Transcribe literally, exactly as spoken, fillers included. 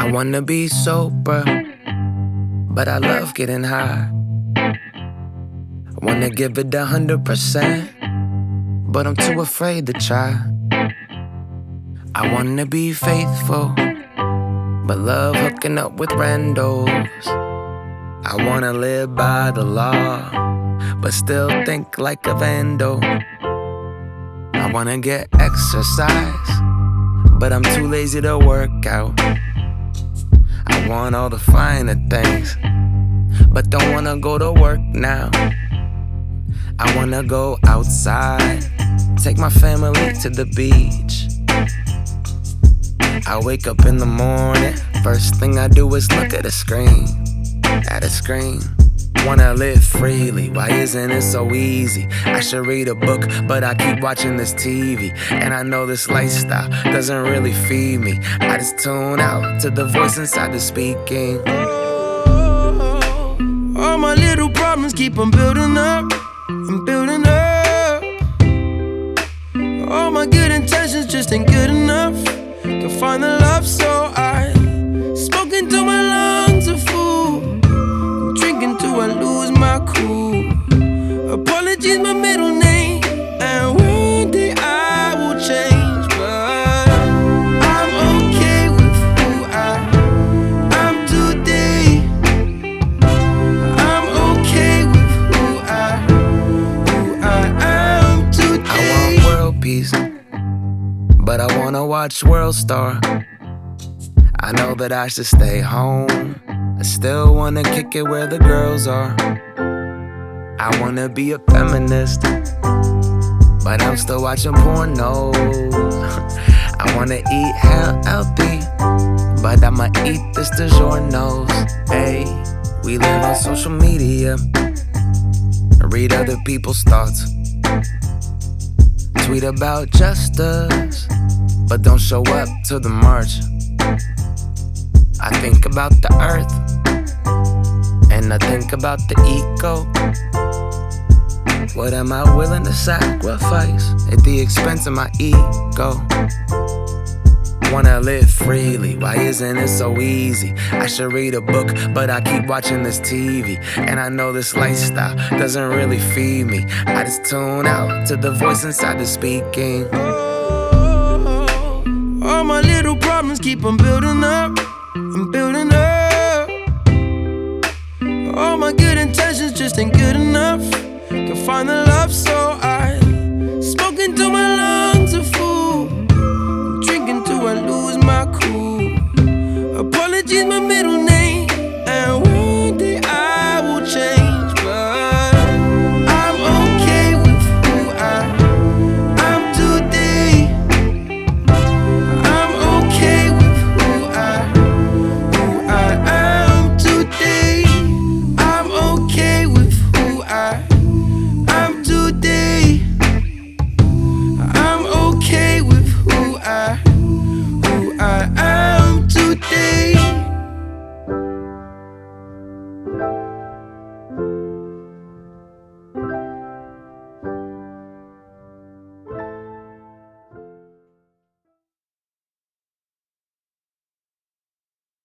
I wanna be sober, but I love getting high. I wanna give it a hundred percent, but I'm too afraid to try. I wanna be faithful, but love hooking up with randos. I wanna live by the law, but still think like a vandal. I wanna get exercise, but I'm too lazy to work out. I want all the finer things, but don't wanna go to work now. I wanna go outside, take my family to the beach. I wake up in the morning, first thing I do is look at a screen, at a screen. Wanna live freely, why isn't it so easy? I should read a book, but I keep watching this T V. And I know this lifestyle doesn't really feed me. I just tune out to the voice inside the speaking. Oh, all my little problems keep on building up, I'm building up. All my good intentions just ain't good enough. Can't find the love, so I smoke into my lungs are full, drinking till I lose my cool. Apologies, my middle name, and one day I will change. But I'm okay with who I am today. I'm okay with who I, who I am today. I want world peace, but I wanna watch World Star. I know that I should stay home, I still wanna kick it where the girls are. I wanna be a feminist, but I'm still watching pornos. I wanna eat healthy, but I'ma eat this DiGiorno's. Hey, we live on social media, read other people's thoughts, tweet about justice, but don't show up to the march. I think about the earth, and I think about the ego. What am I willing to sacrifice at the expense of my ego? Wanna live freely, why isn't it so easy? I should read a book, but I keep watching this T V. And I know this lifestyle doesn't really feed me. I just tune out to the voice inside the speaking. Oh, all my little problems keep on building up, I'm building up. All my good intentions just ain't good enough. Can't find the love, so I